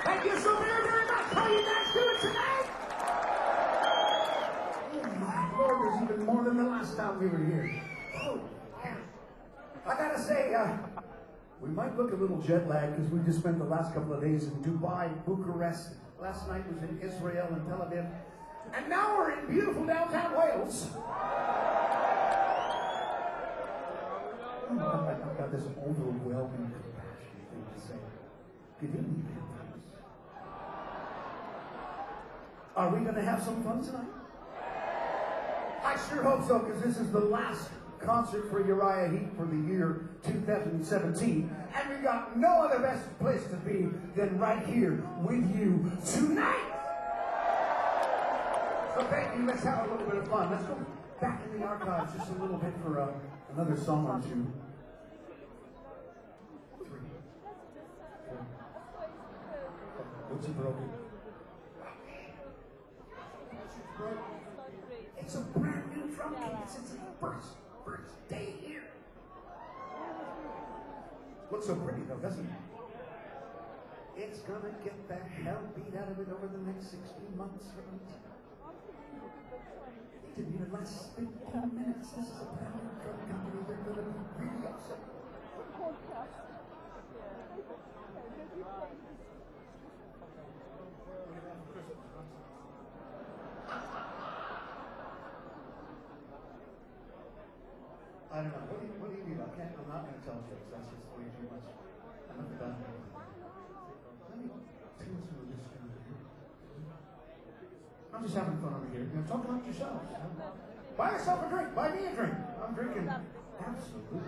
Thank you so very much. How you guys doing tonight? Oh my Lord, there's even more than the last time we were here. Oh, I gotta say, we might look a little jet lagged because we just spent the last couple of days in Dubai, Bucharest. Last night was in Israel and Tel Aviv. And now we're in beautiful downtown Wales. I've got this overwhelming compassion thing to say. Good evening, Panthers. Are we going to have some fun tonight? I sure hope so, because this is the last concert for Uriah Heep for the year 2017. And we got no other best place to be than right here with you tonight. So thank you. Let's have a little bit of fun. Let's go back in the archives just a little bit for another song or two. 3, 4. What's it broken? It's a brand new drum kit. It's its first day here. Looks so pretty though, doesn't it? It's gonna get the hell beat out of it over the next 16 months. It didn't even last 15 minutes. This is a brand new drum company. They're gonna be really awesome. I don't know. What do you mean? I'm not going to tell jokes. That's just way too much. I'm not done. Let me tell some of this down here. I'm just having fun over here. Talk amongst yourselves. Buy yourself a drink. Buy me a drink. I'm drinking absolutely.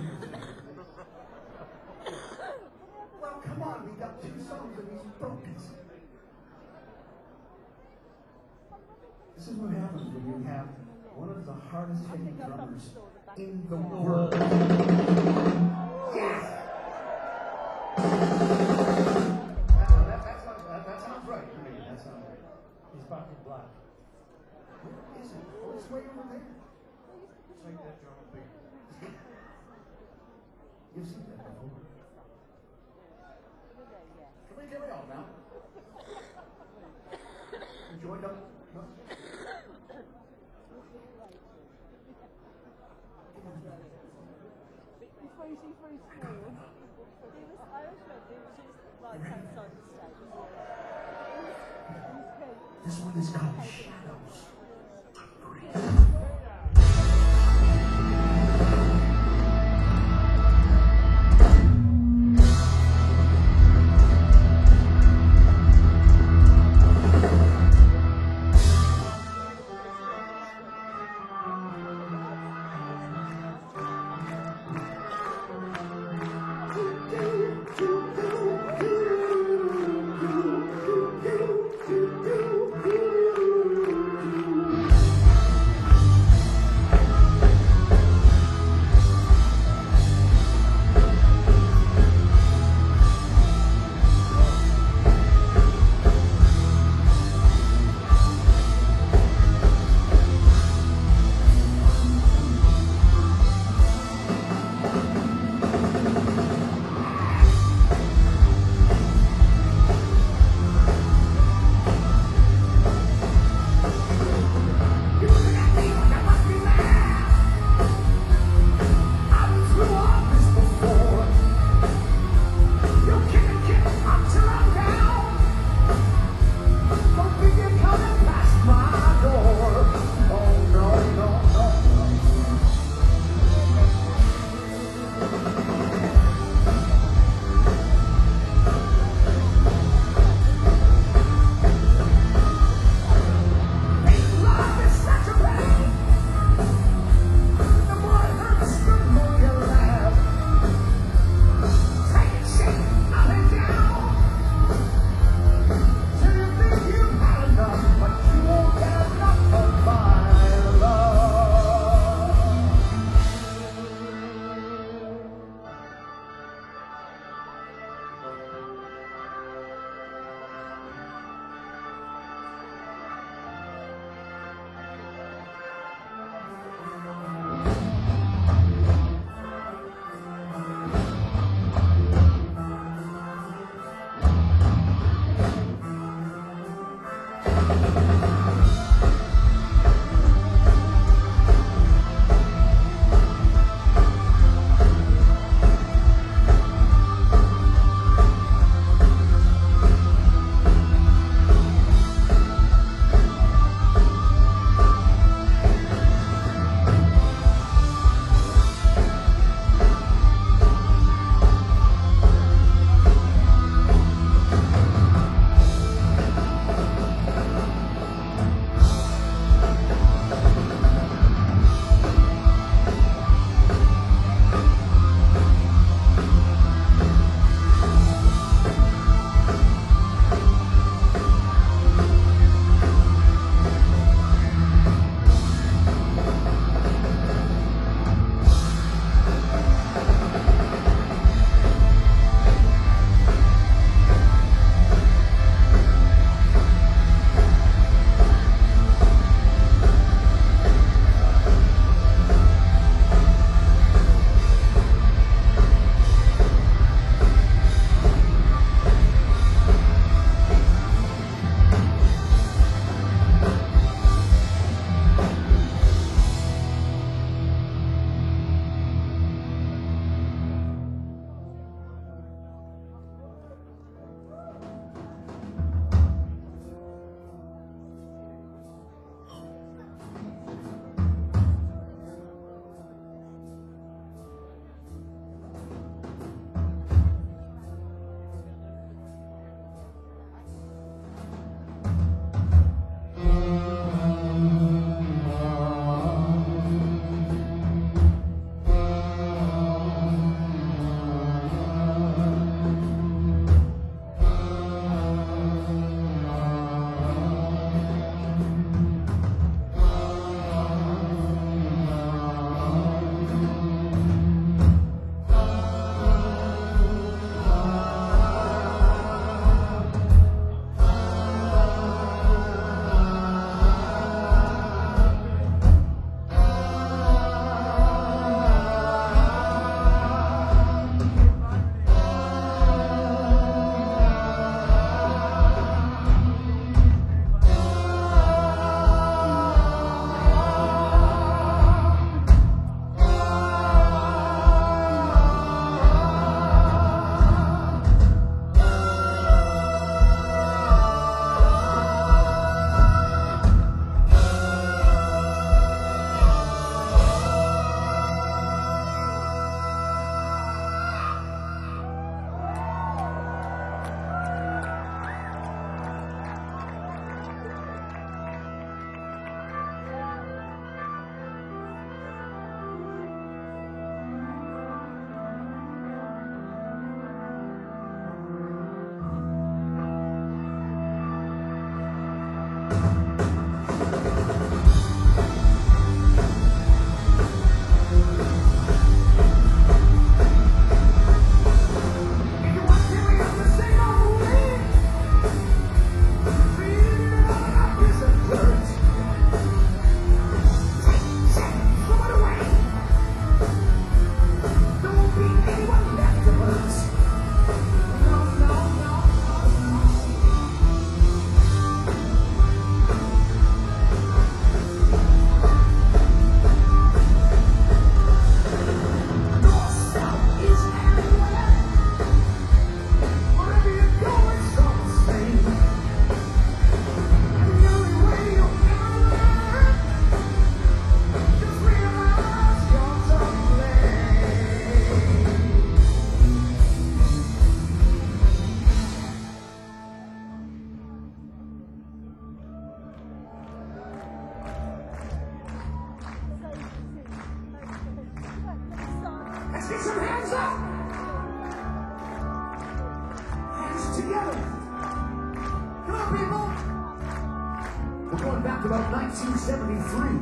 Well, come on. We got 2 songs and he's broken. This is what happens when you have one of the hardest hitting drummers in the world. Yes! That sounds right to me. That sounds right. He's back in black. Where is it? Oh, it's way over there. Take that drum beat. You've seen that before. Can we carry on now? You joined up? No? He's very small. He was Irish, he was just right hand side of the stage. This one is called Shadows. together. Come on, people. We're going back to about 1973.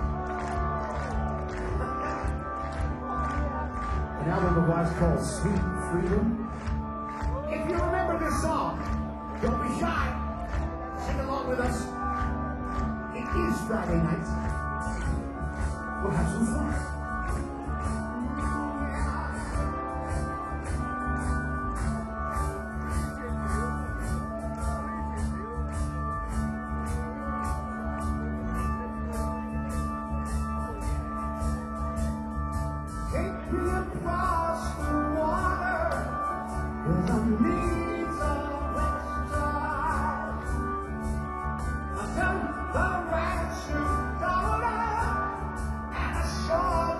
An album of ours called Sweet Freedom. If you remember this song, don't be shy. Sing along with us. It is Friday night. We'll have some fun. Take me across the water, 'cause I'm needs of extra. I've done the ranch of dollar and a short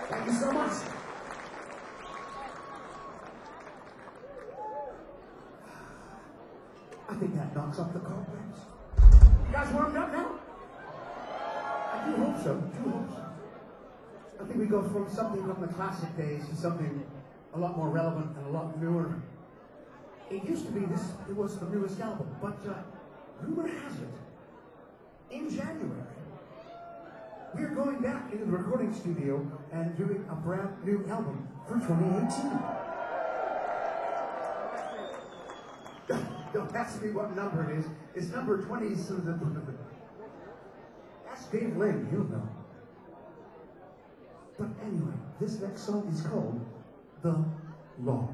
Thank you so much. I think that knocks off the cobwebs. You guys warmed up now? I do hope so. I think we go from something from the classic days to something a lot more relevant and a lot newer. It used to be this, it was the newest album, but rumor has it, in January, we're going back into the recording studio and doing a brand new album for 2018. Don't ask me what number it is. It's number 20. Ask Dave Lynn, he'll know. But anyway, this next song is called The Law.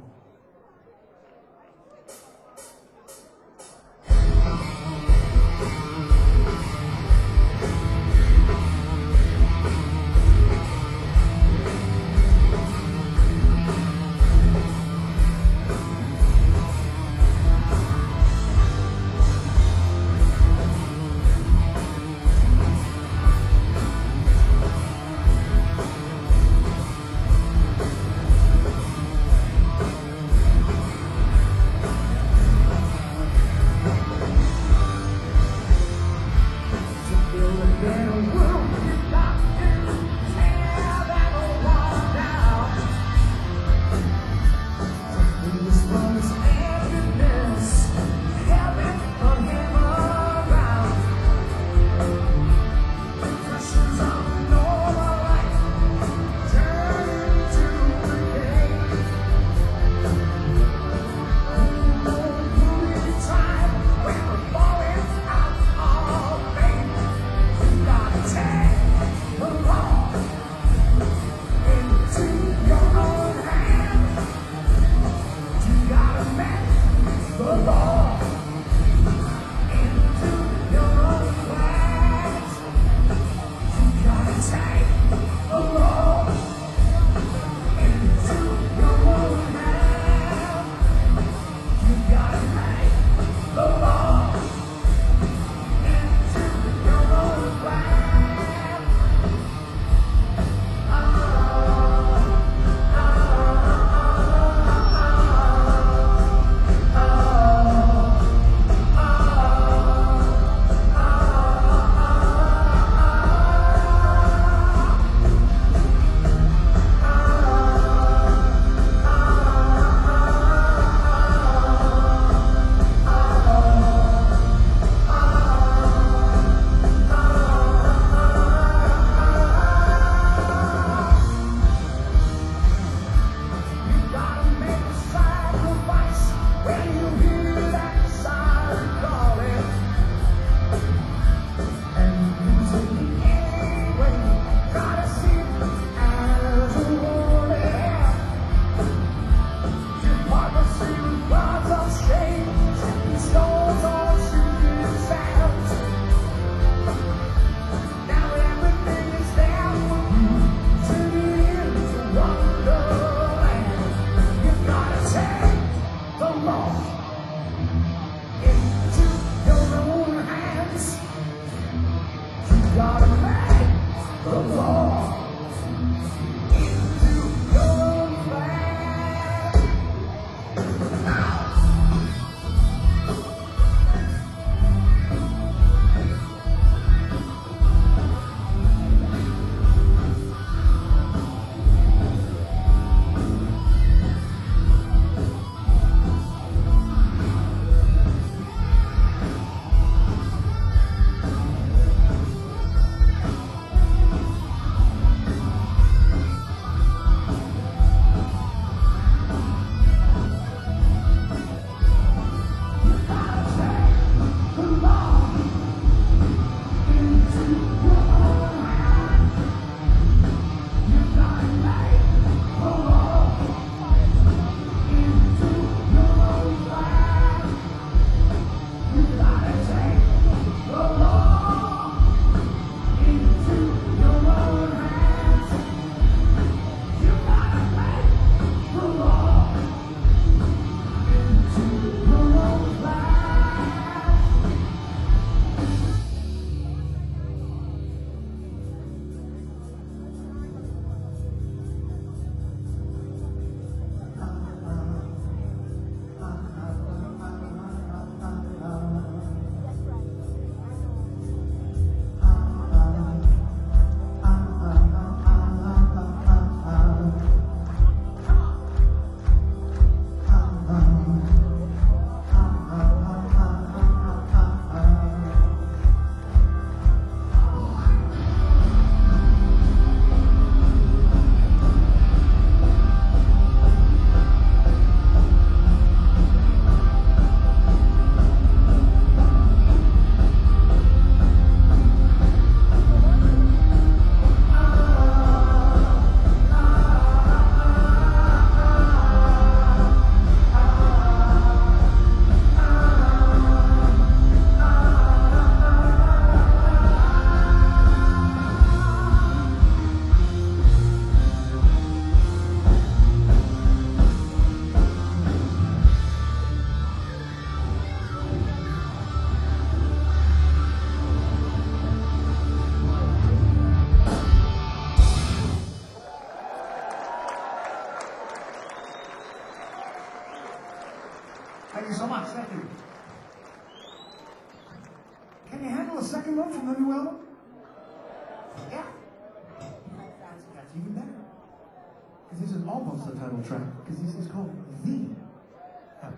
This is almost the title track, because this is called The Habit.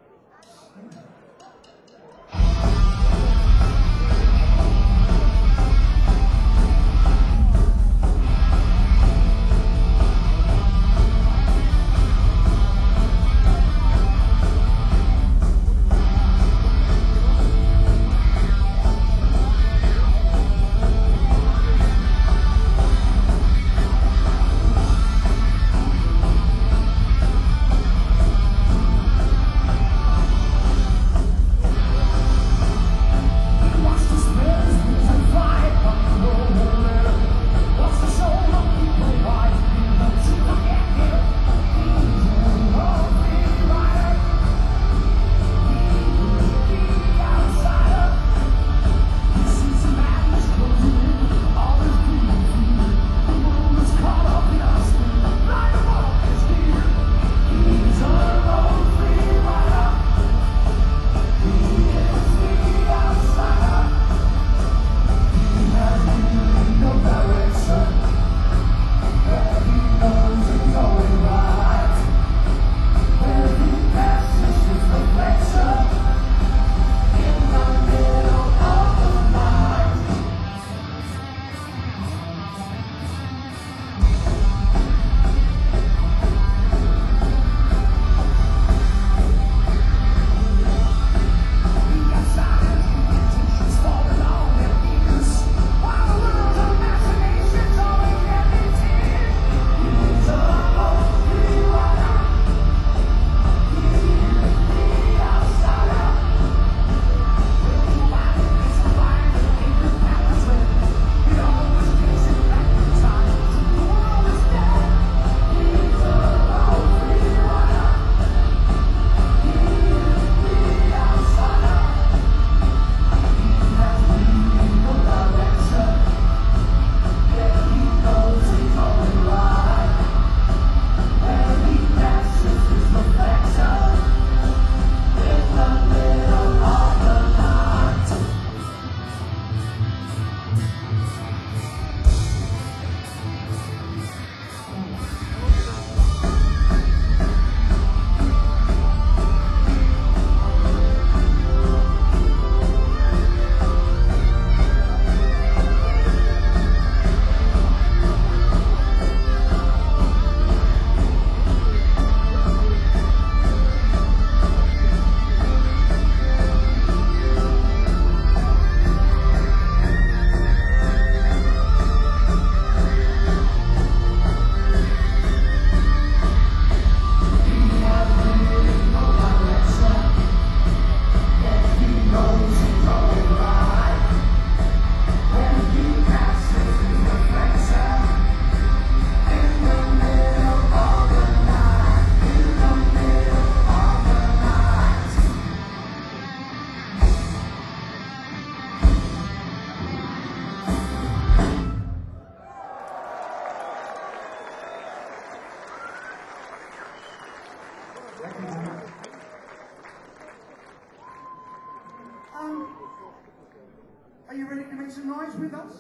Are you ready to make some noise with us?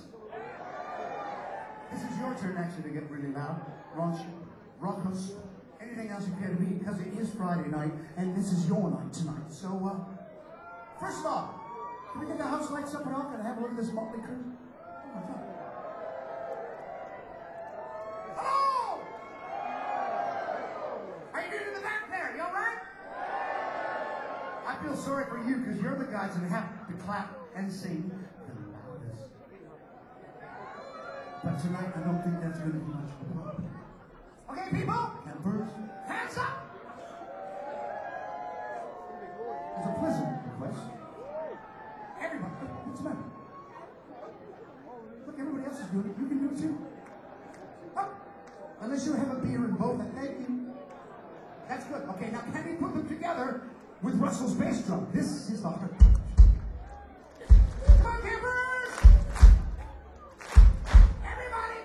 This is your turn actually to get really loud, raunchy, raucous, anything else you care to be, because it is Friday night, and this is your night tonight. So, first of all, can we get the house lights up and off and have a look at this motley crew? Oh my God. Hello! Are you good in the back there? You all right? I feel sorry for you, because you're the guys that have to clap and sing the loudest. But tonight, I don't think that's going to be much of a problem. Okay, people? Campers, hands up! It's a pleasant request. Everybody, what's the matter? Look, everybody else is doing it. You can do it too. Oh, unless you have a beer in both. Thank you. That's good. Okay, now can we put them together with Russell's bass drum? This is the heart. Come on, campers! Everybody!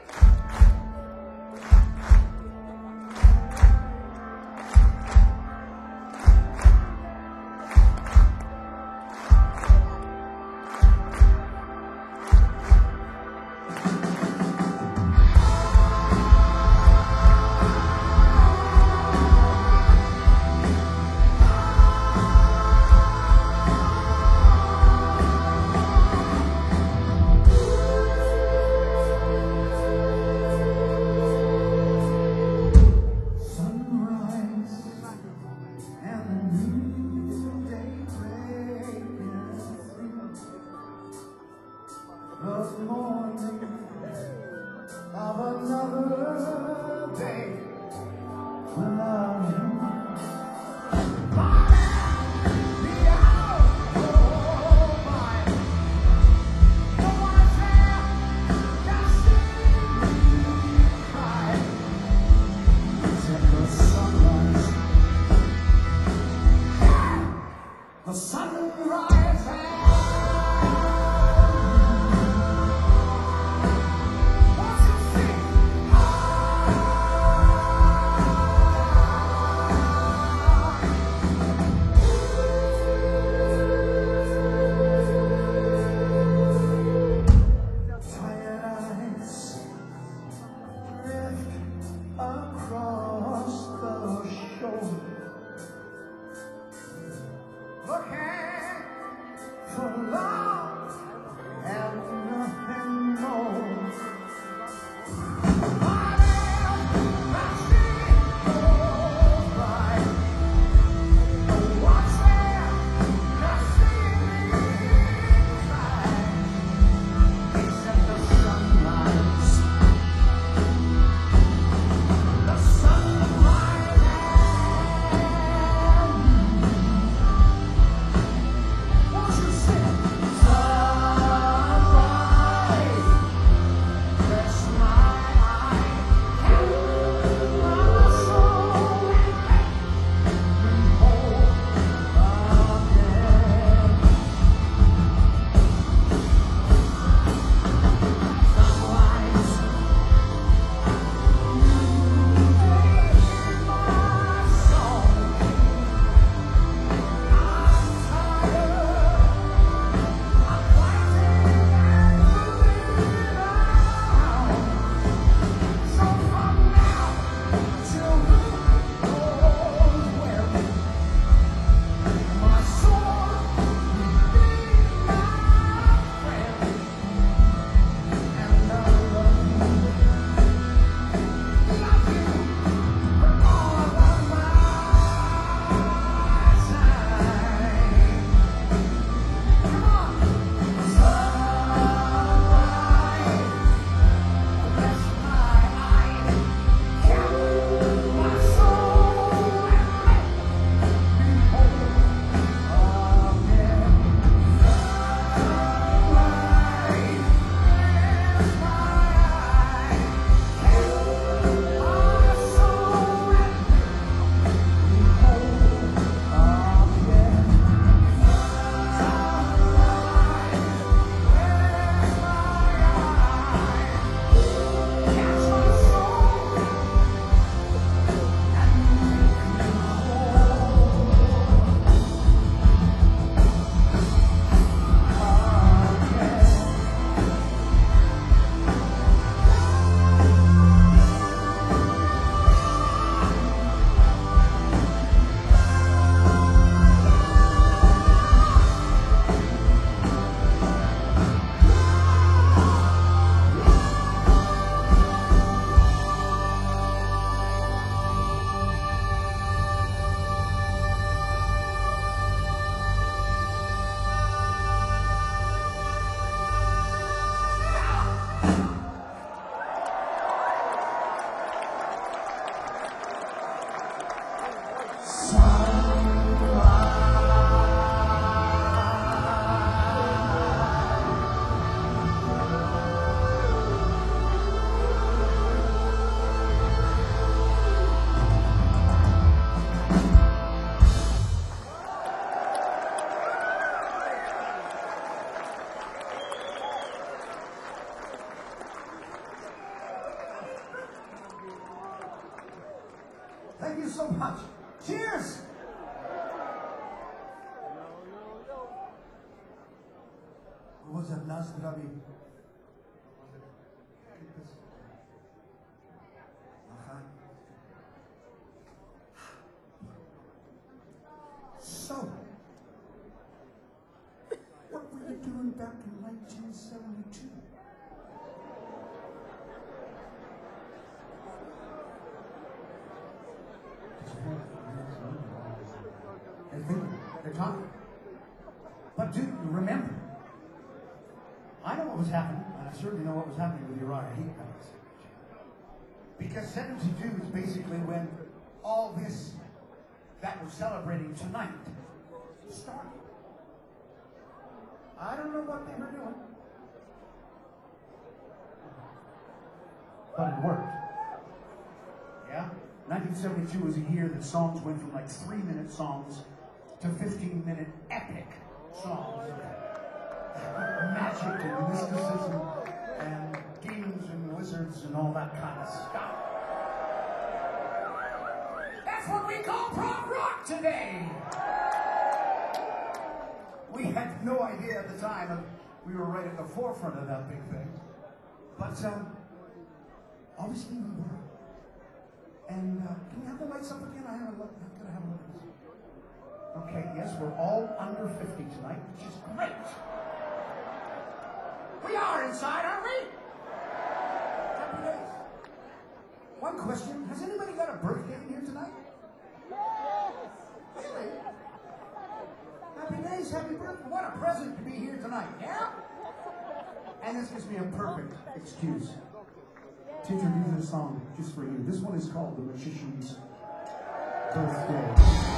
was morning of another day without you. The sunrise and won't you sing? Tired eyes drift across the shore, looking for love and nothing more. But if I see goes by, what's there to see me cry? Except the sunrise, the sunrise and won't you sing? Sunrise, bless my eye, and my soul, and make me whole again. Sunrise, in my song, I'm tired. I'm fighting and moving around. So from now till who knows where, my soul will be my friend, and I love you with all of my time. Come on. Sunrise, bless my eye, count my soul, and make me whole again. Sunrise, bless my eye, count my soul, and make me whole again. Thank you so much. Cheers! Was that last Ravi? So, what were you doing back in 1972? They're talking. But dude, remember, I know what was happening. certainly know what was happening with Uriah Heep at this stage. Because 72 is basically when all this that we're celebrating tonight started. I don't know what they were doing, but it worked. Yeah? 1972 was a year that songs went from like 3-minute songs to 15-minute epic songs. Magic and mysticism and games and wizards and all that kind of stuff. That's what we call prog rock today. We had no idea at the time, and we were right at the forefront of that big thing. But obviously we were. And can we have the lights up again? I'm gonna have a look at this. Okay, yes, we're all under 50 tonight, which is great. We are inside, aren't we? Happy days. One question, has anybody got a birthday in here tonight? Really? Happy days, happy birthday. What a present to be here tonight, yeah? And this gives me a perfect excuse to introduce a song just for you. This one is called The Magician's Birthday.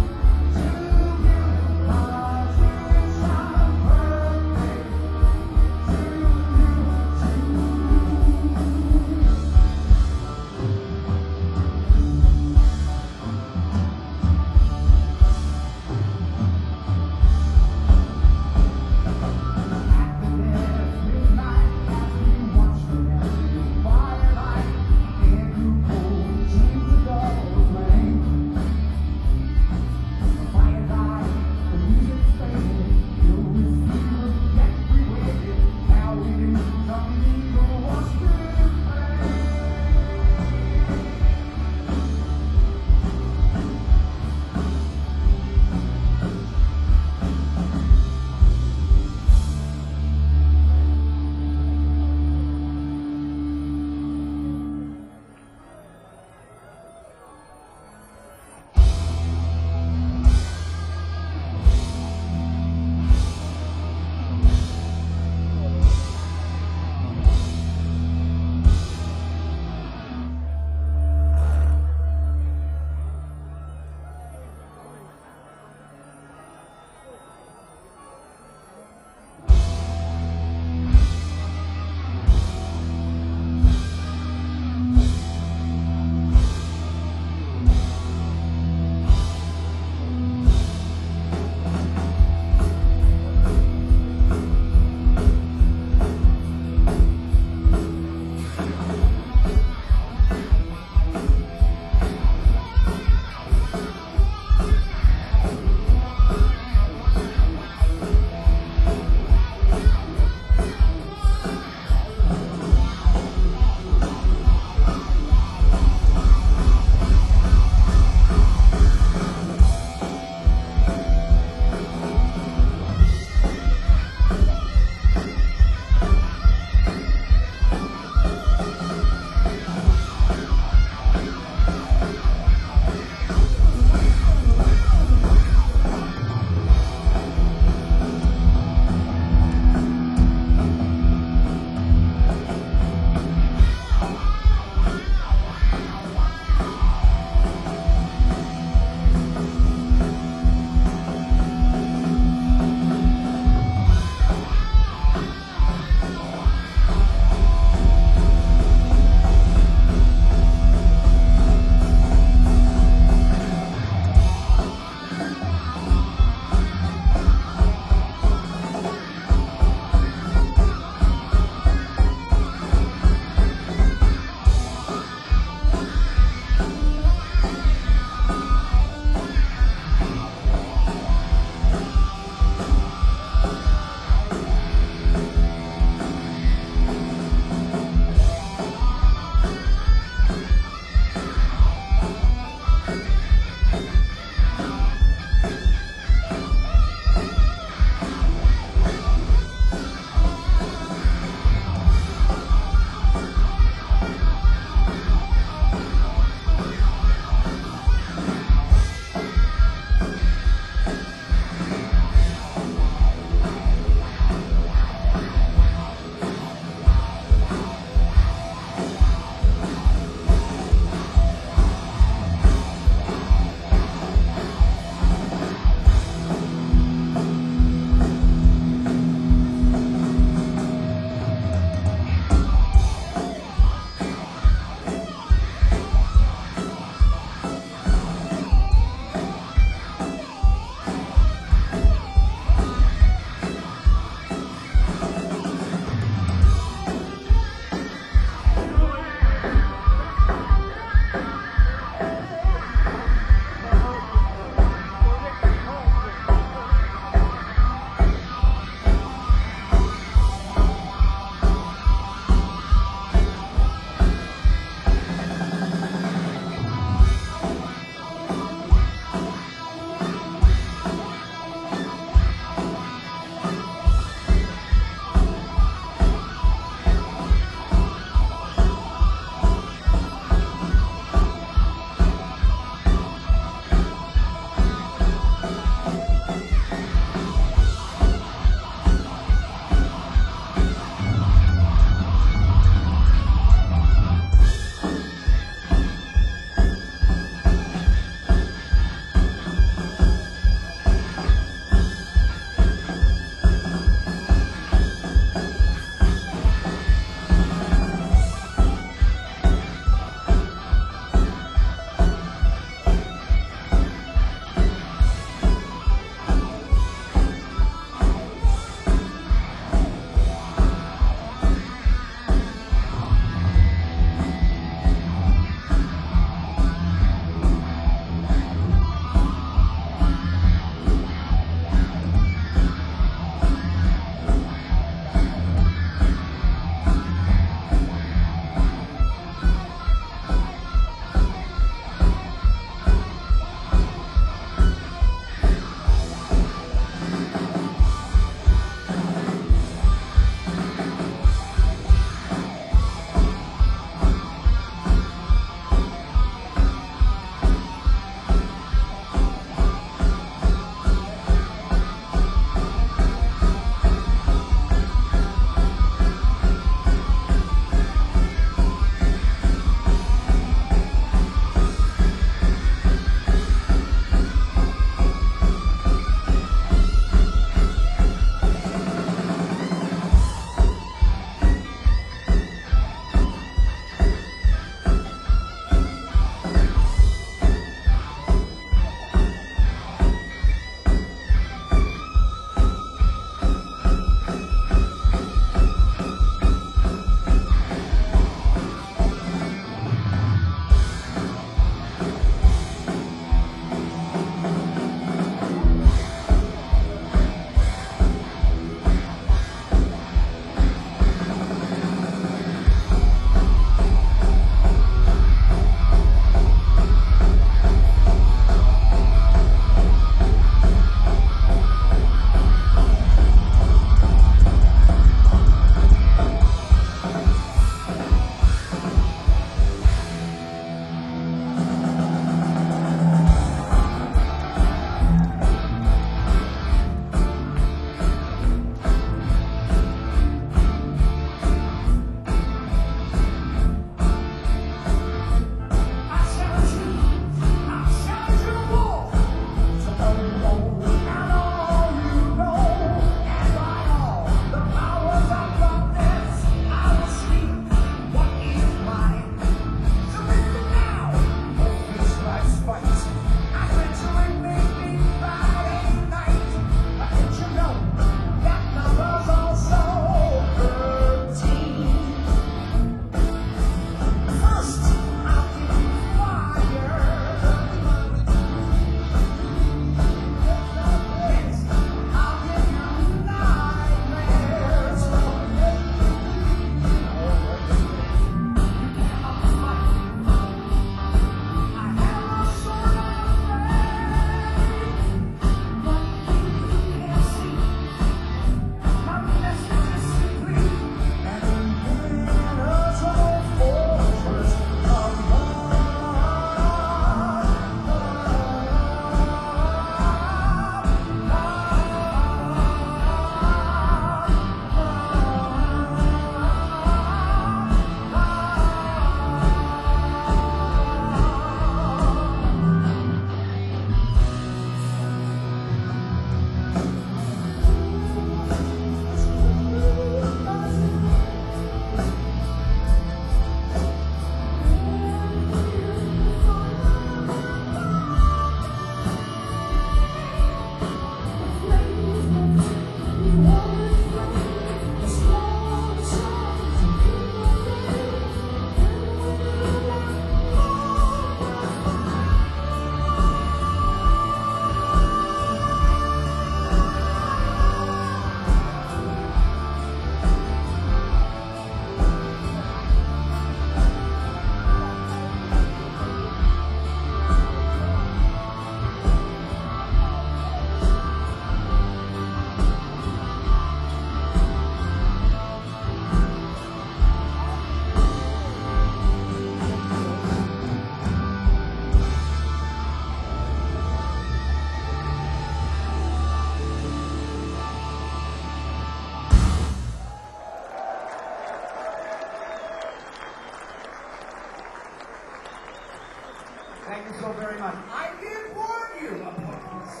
very much. I did warn you. Applause.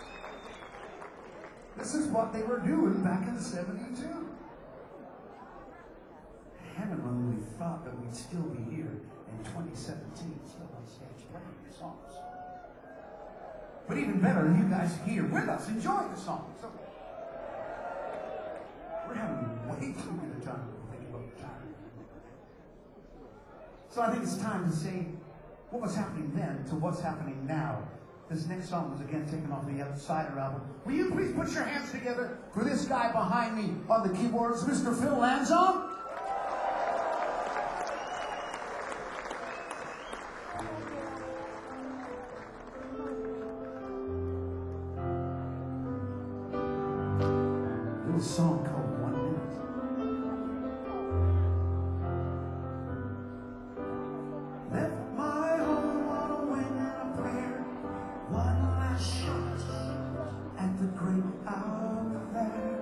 This is what they were doing back in '72. Haven't really thought that we'd still be here in 2017, still on stage playing these songs. But even better, you guys here with us, enjoy the song. So we're having way too good a time thinking about the time. So I think it's time to say what was happening then to what's happening now. This next song was again taken off the Outsider album. Will you please put your hands together for this guy behind me on the keyboards, Mr. Phil Lanzone? A little song called 1 Minute. Left my home on a wing and a prayer. One last shot at the great out there.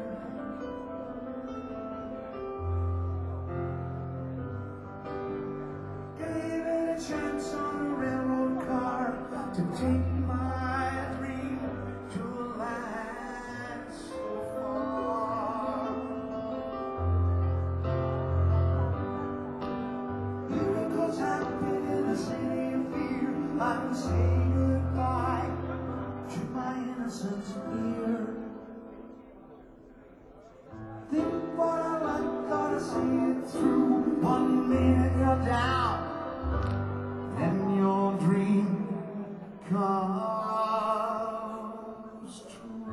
Gave it a chance on a railroad car to take my dream to a land so far. Miracles happen in a city of fear. I can say goodbye to my innocence here. Think what I like, gotta see it through. 1 minute you're down, then your dream comes true.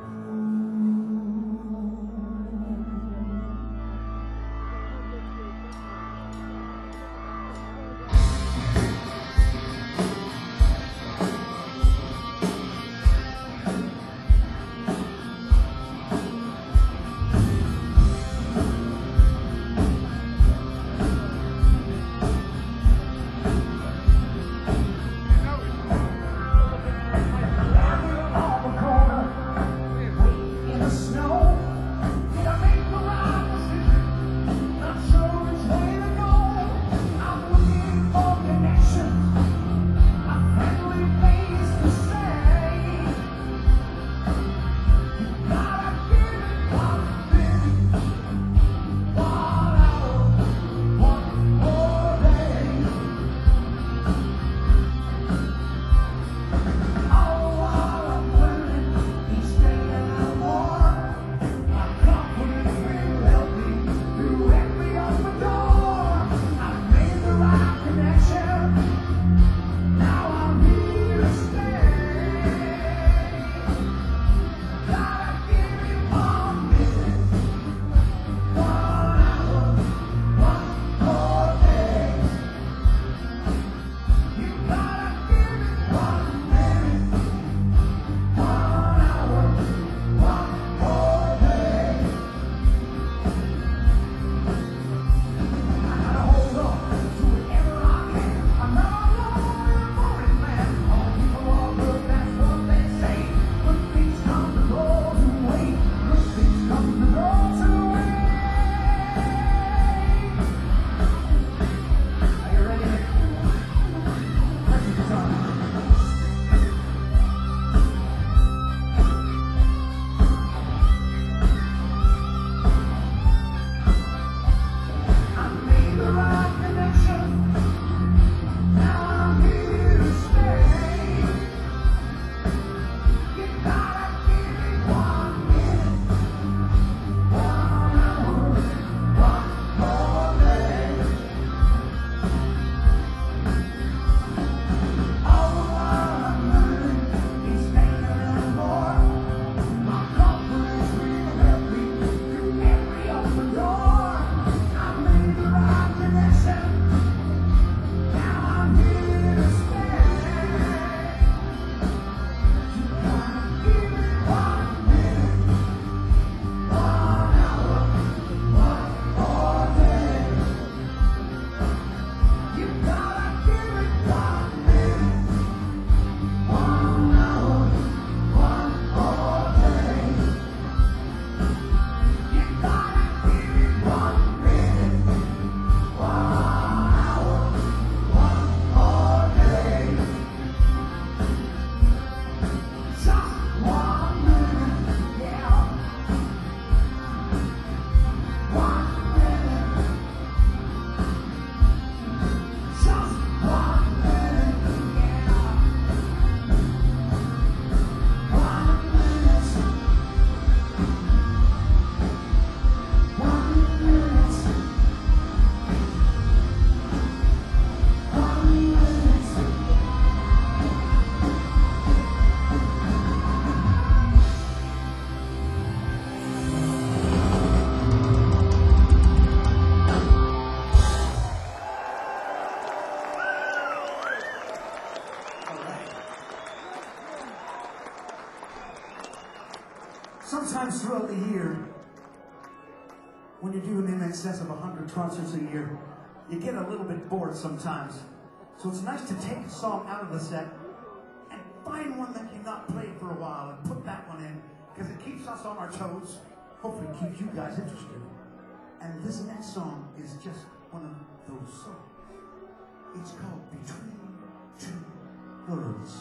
Sometimes throughout the year, when you're doing in excess of 100 concerts a year, you get a little bit bored sometimes. So it's nice to take a song out of the set and find one that you've not played for a while and put that one in, because it keeps us on our toes. Hopefully it keeps you guys interested. And this next song is just one of those songs. It's called Between Two Worlds.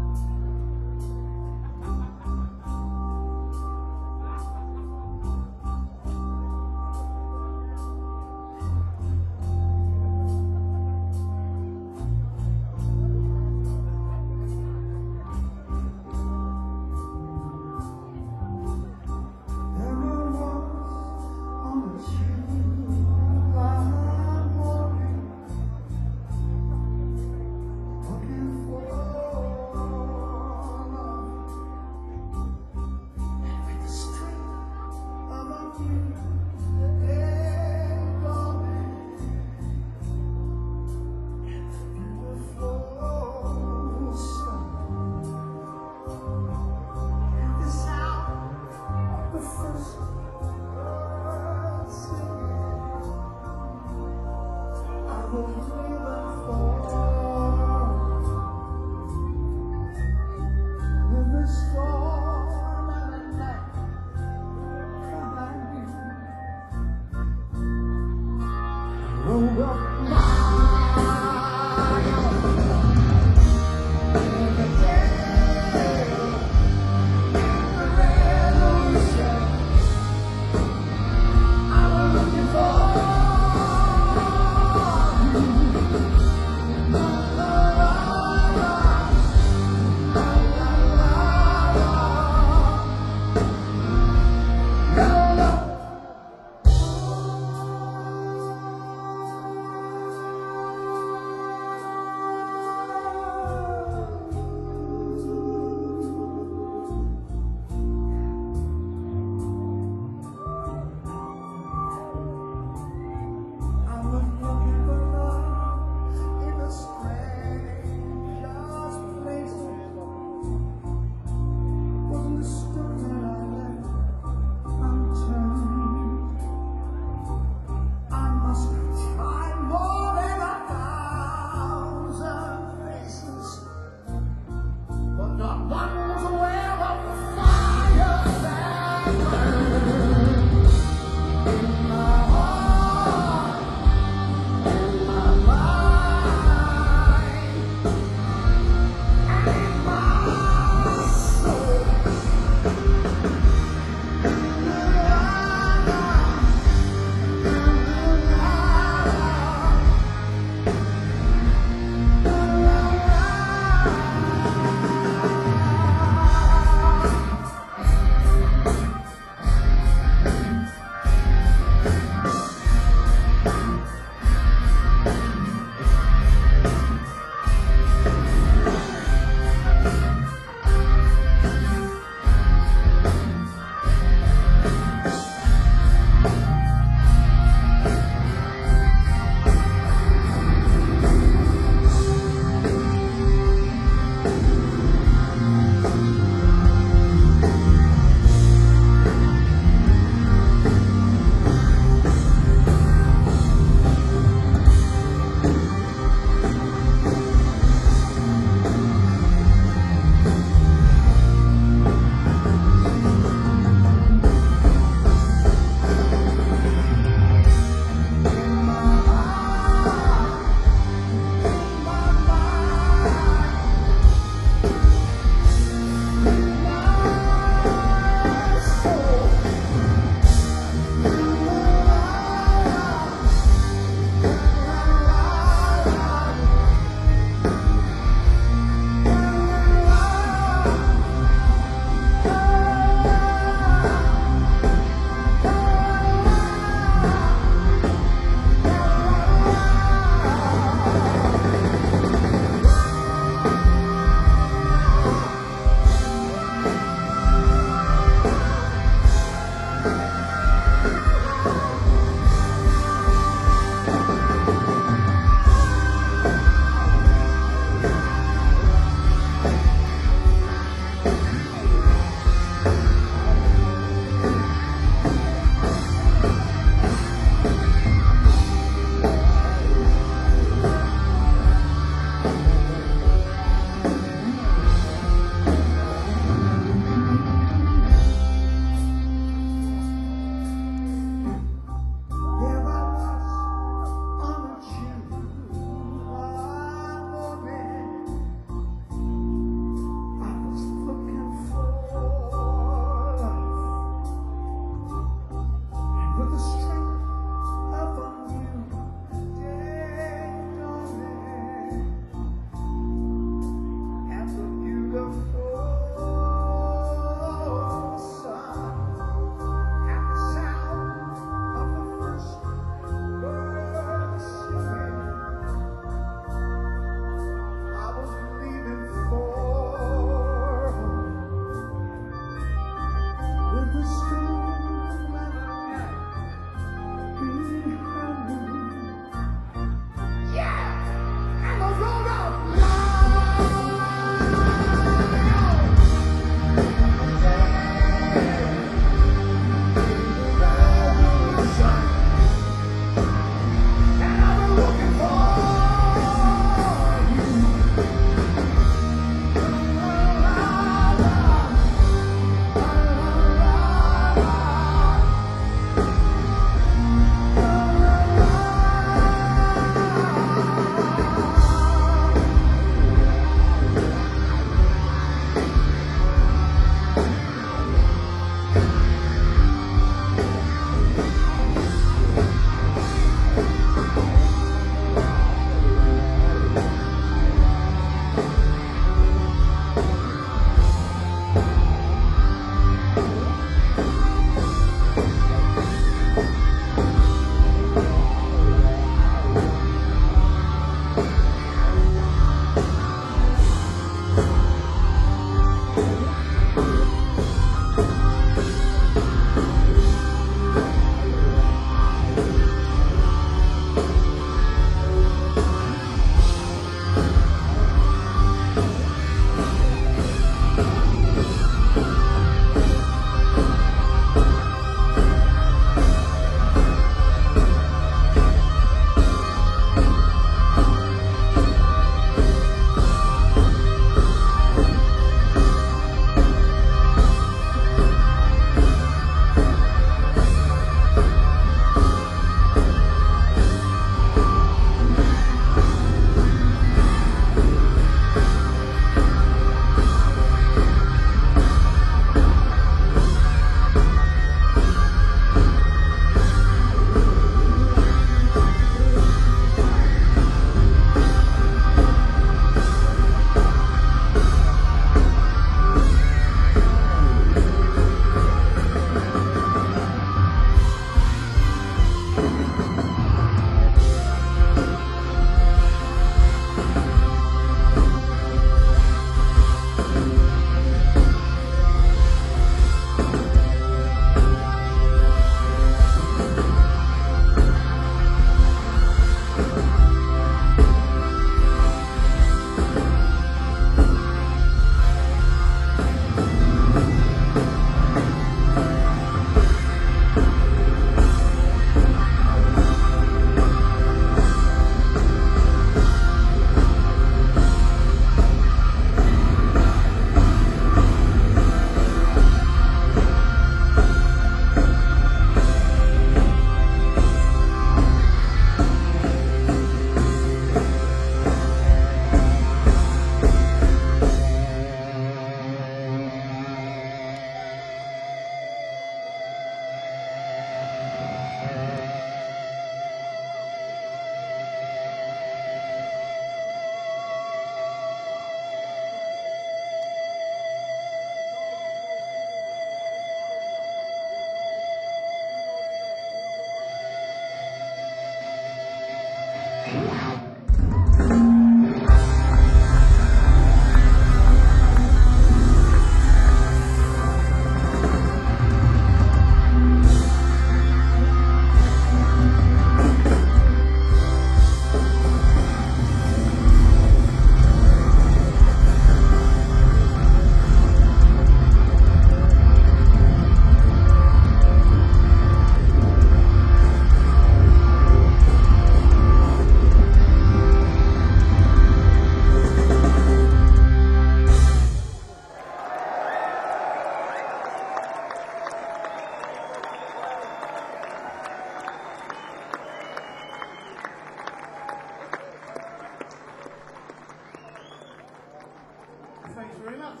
Thanks very much.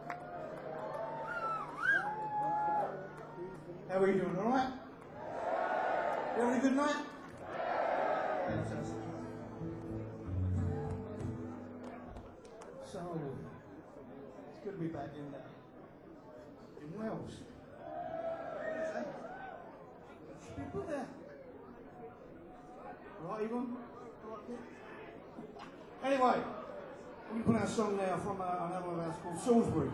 How are you doing? All right? You having a good night? Fantastic. So, it's good to be back in Wales. What is that? There's people there. Right, Egon? Anyway, we put out a song now from another one of ours called Salisbury.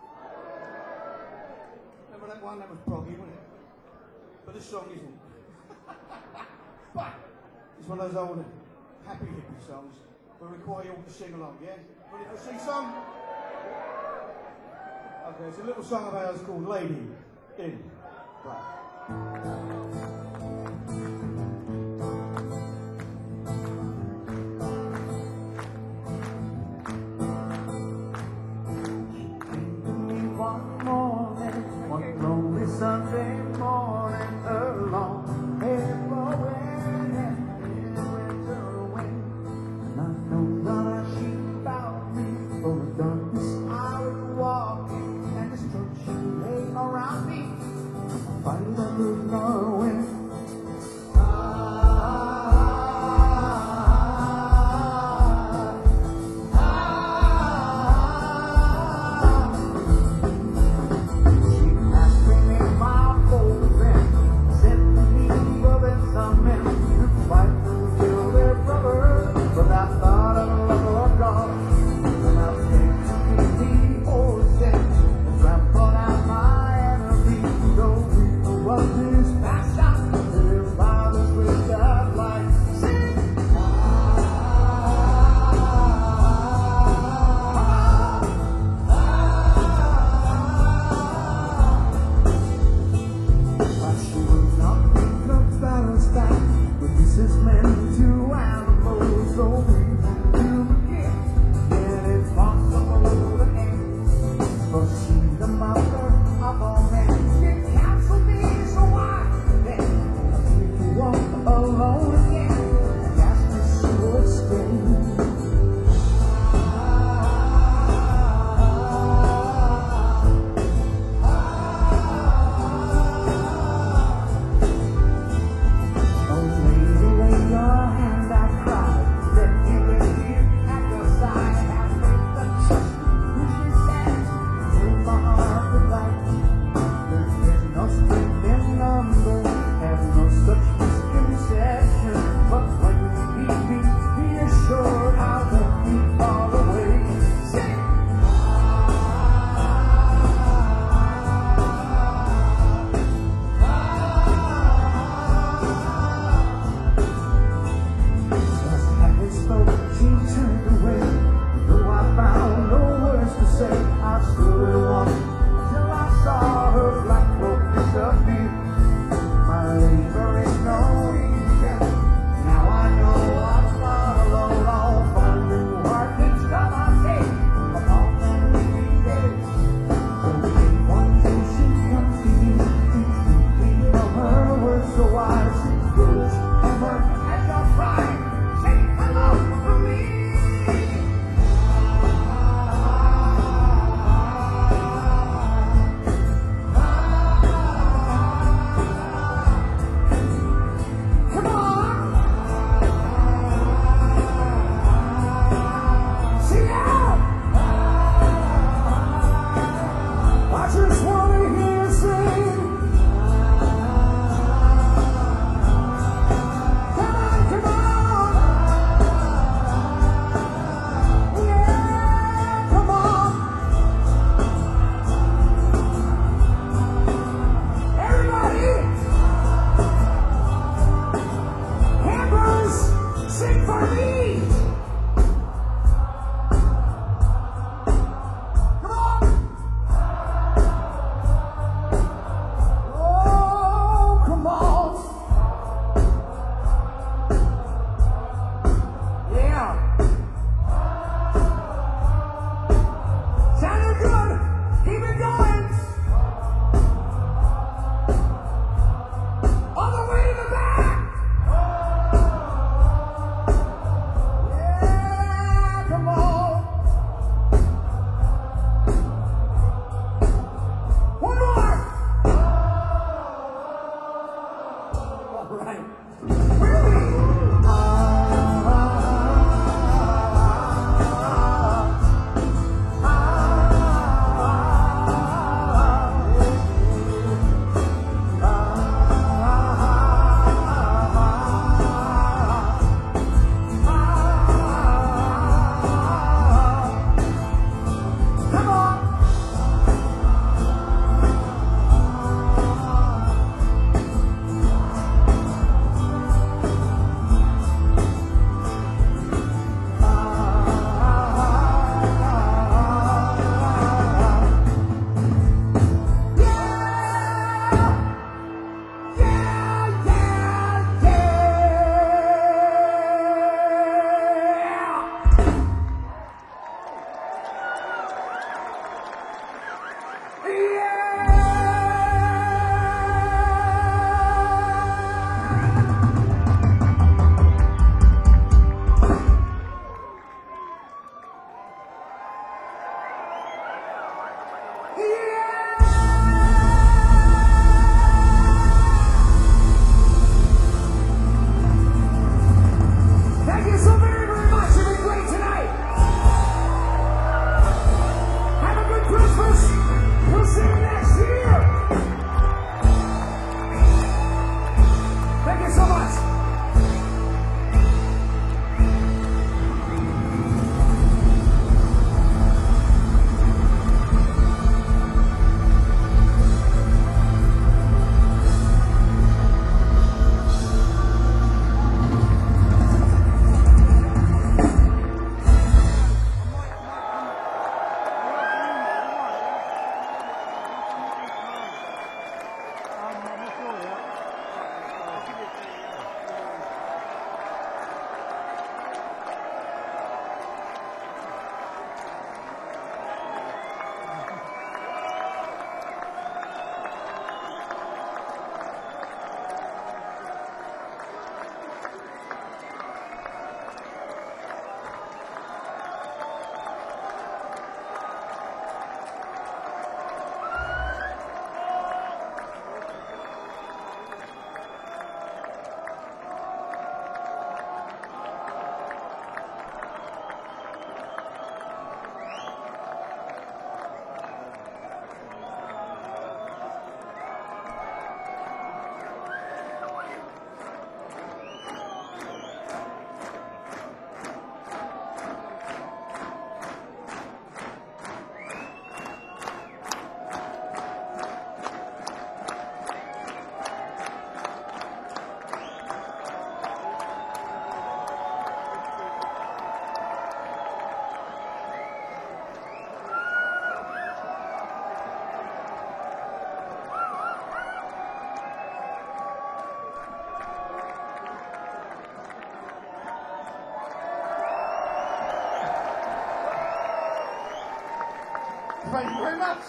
Remember that one? That was proggy, wasn't it? But this song isn't. But it's one of those old happy hippie songs where we require you all to sing along, yeah? Ready for a sing song? Okay, it's a little song of ours called Lady in Black. Sunday morning alone, everywhere in the winter wind, and I know that she found me for the darkness I was walking, and destruction lay around me. Find a good Norway. thank you very much.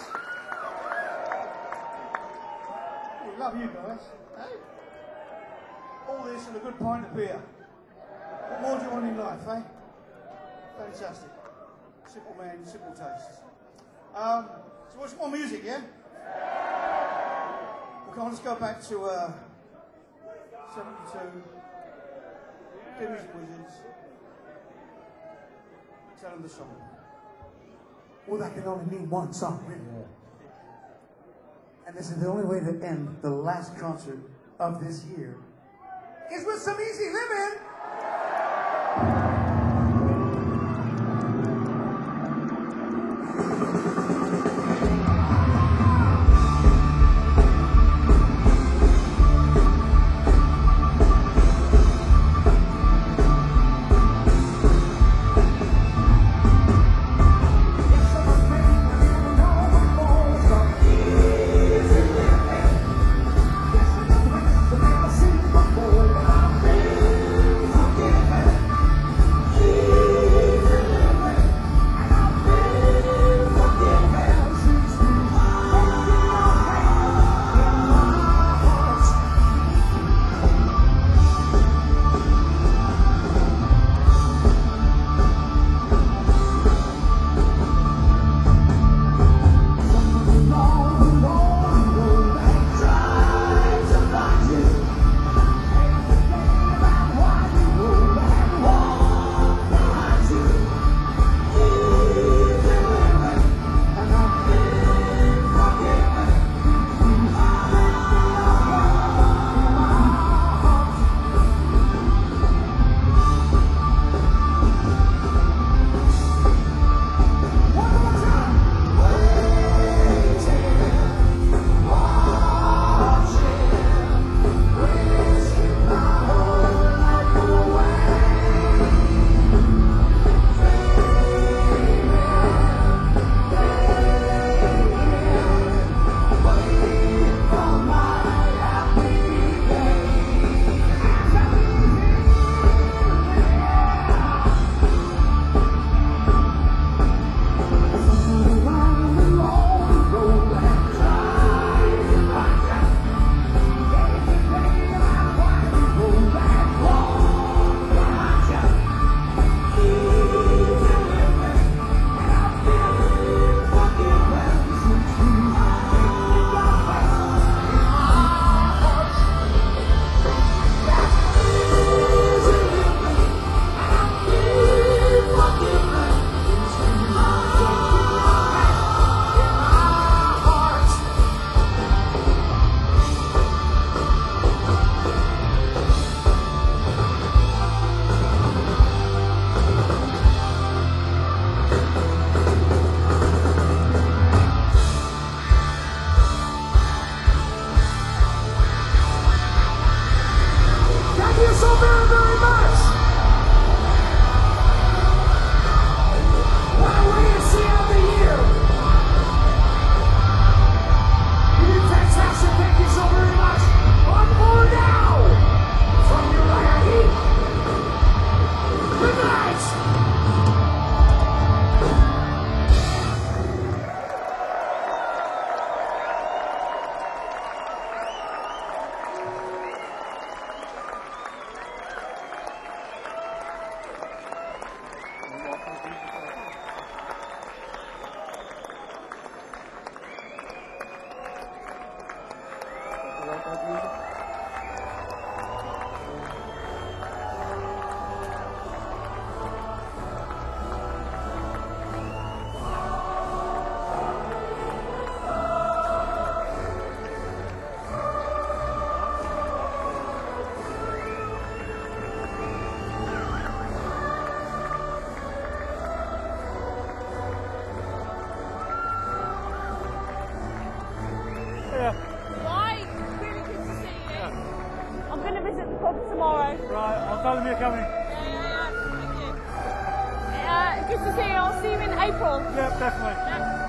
We love you guys. Hey? All this and a good pint of beer. What more do you want in life, eh? Fantastic. Simple man, simple tastes. So what's more music, yeah? Well, come on, let's go back to 72. Do Music Wizards. Tell them the song. Well, that can only mean one song, really. And this is the only way to end the last concert of this year. Is with some easy living. Right, really good to see you. I'm going to visit the pub tomorrow. Right, I'll tell them you're coming. Yeah. Thank you. Good to see you. I'll see you in April. Yeah, definitely. Yeah.